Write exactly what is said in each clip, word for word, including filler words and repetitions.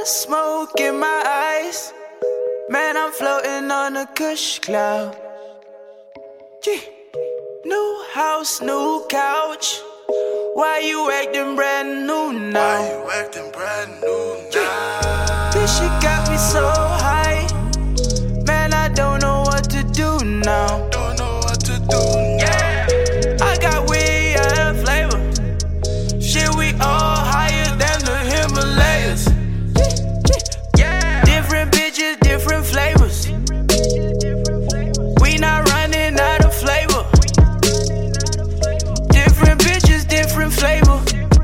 smoke in my eyes. Man, I'm floating on a Kush cloud. Gee. New house, new couch. Why you acting brand new now? Why you acting brand new now? This shit got me so high. Man, I don't know what to do now. Don't know what to do now. Yeah. I got weed and flavor. Shit, we all higher than the Himalayas. Yeah. Different bitches, different flavors. We not running out of flavor. Different bitches, different flavor.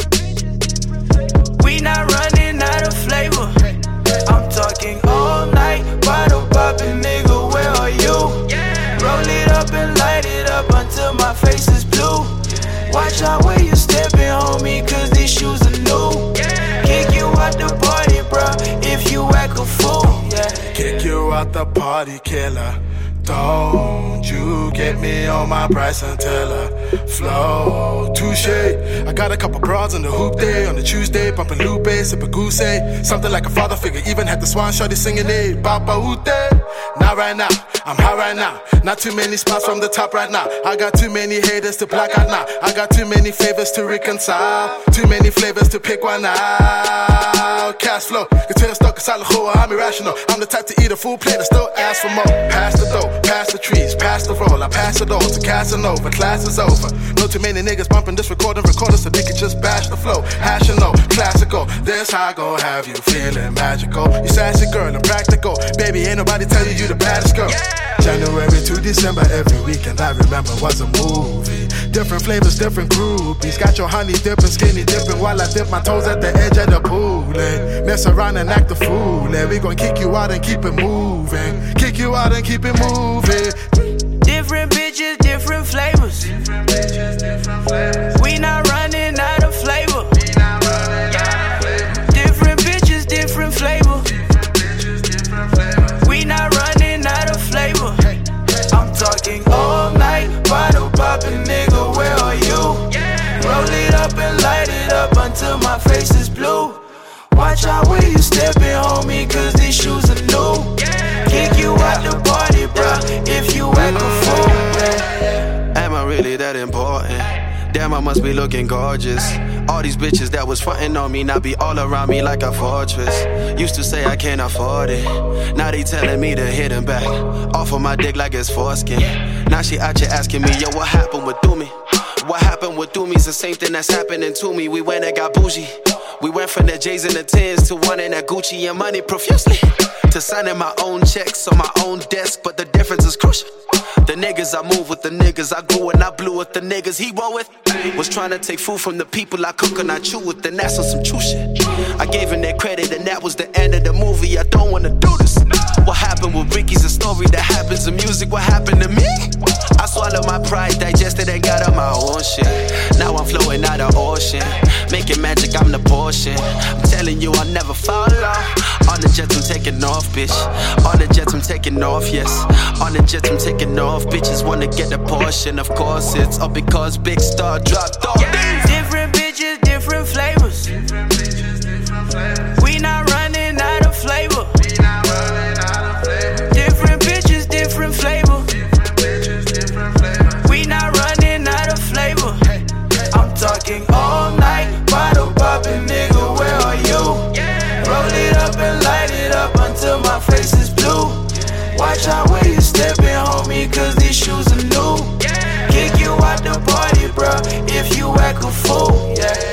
We not running out of flavor. I'm talking all night, bottle popping, nigga, where are you? Roll it up and light it up until my face is blue. Watch out where you stepping, homie, cause these shoes are new. Kick you out the party, bro, if you act a fool. Yeah. Kick you out the party, killer. Don't you get me on my Bryson Tiller flow. Touche. I got a couple broads on the hoop day. On the Tuesday, bumping Lupe, sipping Goose. Something like a father figure. Even had the Swan shorty singing it. Papa Ute. Not right now. I'm high right now. Not too many spots from the top right now. I got too many haters to black out now. I got too many favors to reconcile. Too many flavors to pick one out. Cash flow. You tell stuck inside the hole. I'm irrational. I'm the type to eat a full plate and still ask for more. Pass the dough. Pass the trees, pass the roll, I pass it all to Casanova, class is over. No too many niggas bumping this recording, recording so they can just bash the flow. Hash and low, classical, this how I gon' have you feeling magical. You sassy girl and practical, baby ain't nobody telling you the baddest girl. Yeah. January to December, every weekend I remember was a movie. Different flavors, different groupies. Got your honey dipping, skinny dipping while I dip my toes at the edge of the pool. And mess around and act a fool. And we gon' kick you out and keep it moving. Kick you out and keep it moving. Different bitches, different flavors. Different bitches, different flavors. We not running out of flavor. We not running out of flavor. Different bitches, different flavor. Different bitches, different flavors. We not running out of flavor. I'm talking all night, bottle popping, nigga, where are you? Roll it up and light it up until my face is blue. Watch out where you stepping, homie, cause these shoes are new. Kick you out the party, bruh, if you act a fool. Am I really that important? Damn, I must be looking gorgeous. All these bitches that was frontin' on me now be all around me like a fortress. Used to say I can't afford it. Now they telling me to hit him back. Off of my dick like it's foreskin. Now she out here asking me, yo, what happened with Doomy? What happened with Doomy's the same thing that's happening to me. We went and got bougie. We went from the J's and the tens to one in that Gucci and money profusely. To signing my own checks on my own desk, but the difference is crucial. The niggas I move with, the niggas I grew and I blew with, the niggas he roll with. Was trying to take food from the people I cook and I chew with, and that's on some true shit. I gave him their credit and that was the end of the movie. I don't wanna do this. What happened with Ricky's a story that happens in music. What happened to me? I swallowed my pride, digested and got on my own shit. Now I'm flowing out of ocean, making magic, I'm the portion. I'm telling you I'll never fall off. On the jets I'm taking off, bitch. On the jets I'm taking off, yes. On the jets I'm taking off, bitches wanna get a portion. Of course it's all because Big Star dropped off. Yeah. Different bitches, different flavors. Different bitches, different flavors. We not running out of flavor. We not running out of flavor. Different bitches, different flavor. Different bitches, different flavors. We not running out of flavor. I'm talking all night, bottle popping, nigga, where are you? Roll it up and light it up until my face is blue. Watch out where you stepping, homie, cause these shoes are new. Kick you out the party, bruh, if you act a fool. Yeah.